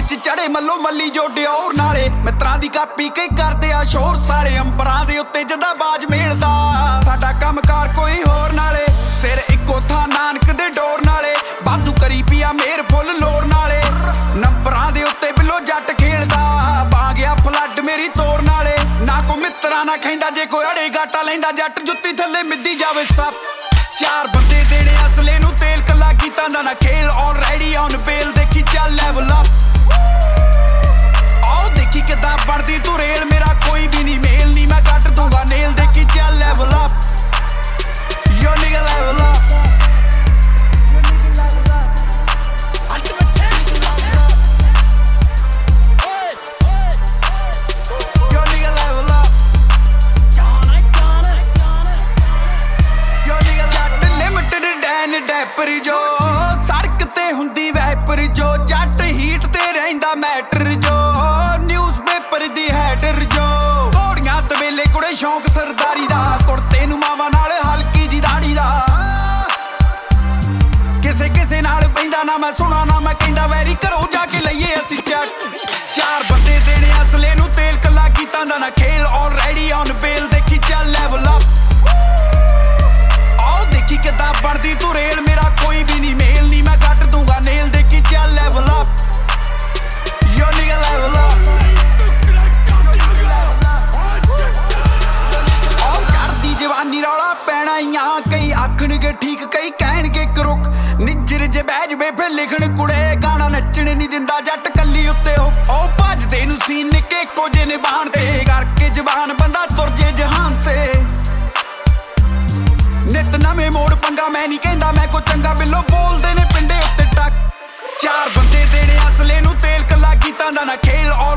ਵਿੱਚ ਚੜੇ ਮੱਲੋ ਮੱਲੀ ਜੋ ਡਿਓਰ ਨਾਲੇ ਮਿੱਤਰਾਂ ਦੀ ਕਾਪੀ ਕਈ ਕਰਦੇ ਆ ਸ਼ੋਰ ਸਾਲੇ ਅੰਬਰਾਂ ਦੇ ਉੱਤੇ ਜਦਾ ਬਾਜ ਮੇਲਦਾ ਸਾਡਾ ਕੰਮਕਾਰ ਕੋਈ ਹੋਰ ਨਾਲੇ ਸਿਰ ਇੱਕੋ ਥਾਂ ਨਾਨਕ ਦੇ ਡੋਰ ਨਾਲੇ ਵਾਧੂ ਕਰੀ ਪਿਆ ਮੇਰ ਫੁੱਲ ਲੋਰ ਨਾਲੇ ਨੰਬਰਾਂ ਦੇ ਉੱਤੇ ਬਿੱਲੋ ਜੱਟ ਖੇਲਦਾ ਪਾ ਗਿਆ ਫਲੱਡ ਮੇਰੀ ਤੋਰ ਨਾਲੇ ਨਾ ਕੋ ਮਿੱਤਰਾਂ ਨਾ ਖੈਂਦਾ ਜੇ ਕੋਈ ਅੜੇ ਗਾਟਾ ਲੈਂਦਾ ਜੱਟ ਜੁੱਤੀ ਥੱਲੇ ਮਿੱਦੀ ਜਾਵੇ ਸੱਪ ਚਾਰ ਬੰਦੇ ਦੇਣੇ ਅਸਲੇ ਨੂੰ ਤੇਲ ਕੱਲਾ ਕੀਤਾ ਦਾ ਨਾ ਖੇਲ ਆਲਰੇਡੀ ਔਨ ਬੇਲ ਦੇਖੀ ਚੱਲ ਲੈਵਲ ਅਪ ਆਓ ਦੇਖੀ ਕਿੱਦਾਂ ਬਣਦੀ ਤੂੰ ਰੇਲ ਮੇਰਾ ਕੋਈ ਵੀ ਨਹੀਂ ਮੇਲ ਨਹੀਂ ਮੈਂ ਕੱਟ ਦੂੰਗਾ ਨੇਲ ਦੇਖੀ ਚੱਲ ਲੈਵਲ ਅਪ ਯੋ ਨਿਗਾ ਲੈਵਲ ਅਪ ਡੈਪਰ ਜੋ ਸੜਕ ਤੇ ਹੁੰਦੀ ਵੈਪਰ ਜੋ ਜੱਟ ਹੀਟ ਤੇ ਰਹਿੰਦਾ ਮੈਟਰ ਜੋ ਨਿਊਜ਼ਪੇਪਰ ਦੀ ਹੈਡਰ ਜੋ ਘੋੜੀਆਂ ਤਵੇਲੇ ਕੁੜੇ ਸ਼ੌਂਕ ਸਰਦਾਰੀ ਦਾ ਕੁੜਤੇ ਨੂੰ ਮਾਵਾਂ ਨਾਲ ਹਲਕੀ ਜੀ ਦਾੜੀ ਦਾ ਕਿਸੇ ਕਿਸੇ ਨਾਲ ਪੈਂਦਾ ਨਾ ਮੈਂ ਸੁਣਾ ਨਾ ਮੈਂ ਕਹਿੰਦਾ ਵੈਰੀ ਘਰੋਂ ਜਾ ਕੇ ਲਈਏ ਅਸੀਂ ਚੱਟ ਚਾਰ ਬੰਦੇ ਦੇਣੇ ਅਸਲੇ ਨੂੰ ਤੇਲ ਕੱਲਾ ਕੀਤਾ ਦਾ ਨਾ ਖੇਲ ਆਲਰੇਡੀ ਔਨ ਬੇਲ ਦੇਖੀ ਚੱਲ ਲੈਵਲ ਅਪ ਦੇਖੀ ਕਿੱਦਾਂ ਬਣਦੀ ਤੂੰ ਰੇਲ ਮੇਰਾ ਕੋਈ ਵੀ ਨਹੀਂ ਮੇਲ ਨਹੀਂ ਮੈਂ ਕੱਟ ਦੂੰਗਾ ਨੇਲ ਦੇਖੀ ਚੱਲ ਲੈਵਲ ਅਪ ਯੋ ਨਿਗਾ ਲੈਵਲ ਅਪ ਔਰ ਕਰਦੀ ਜਵਾਨੀ ਰੌਲਾ ਪੈਣਾ ਆ ਕਈ ਆਖਣਗੇ ਠੀਕ ਕਈ ਕਹਿਣਗੇ ਕਰੁਕ ਨਿੱਜਰ ਜੇ ਬਹਿ ਜਵੇ ਫੇ ਲਿਖਣ ਕੁੜੇ ਗਾਣਾ ਨੱਚਣ ਨਹੀਂ ਦਿੰਦਾ ਜੱਟ ਕੱਲੀ ਉੱਤੇ ਉਹ ਭੱਜਦੇ ਨੂੰ ਸੀਨ ਨਿੱਕੇ ਇੱਕੋ ਜਿਹੇ ਨੇ ਬਾਣ ਤੇ ਕਰਕੇ ਜ਼ਬਾਨ ਬੰਦਾ ਤੁਰ ਜੇ ਜਹਾਨ ਤੇ ਨਿਤ ਨਵੇਂ ਮੋੜ ਪੰਗਾ ਮੈਂ ਨਹੀਂ ਕਹਿੰਦਾ ਮੈਂ ਕੋ ਚੰਗਾ ਬਿੱਲੋ ਬੋਲਦੇ ਨੇ ਪਿੰਡੇ ਉੱਤੇ ਟੱਕ ਚਾਰ ਬੰਦੇ ਦੇਣੇ ਅਸਲੇ ਨੂੰ ਤੇਲ ਕੱਲਾ ਕੀਤਾ ਦਾ ਨਾ ਖੇਲ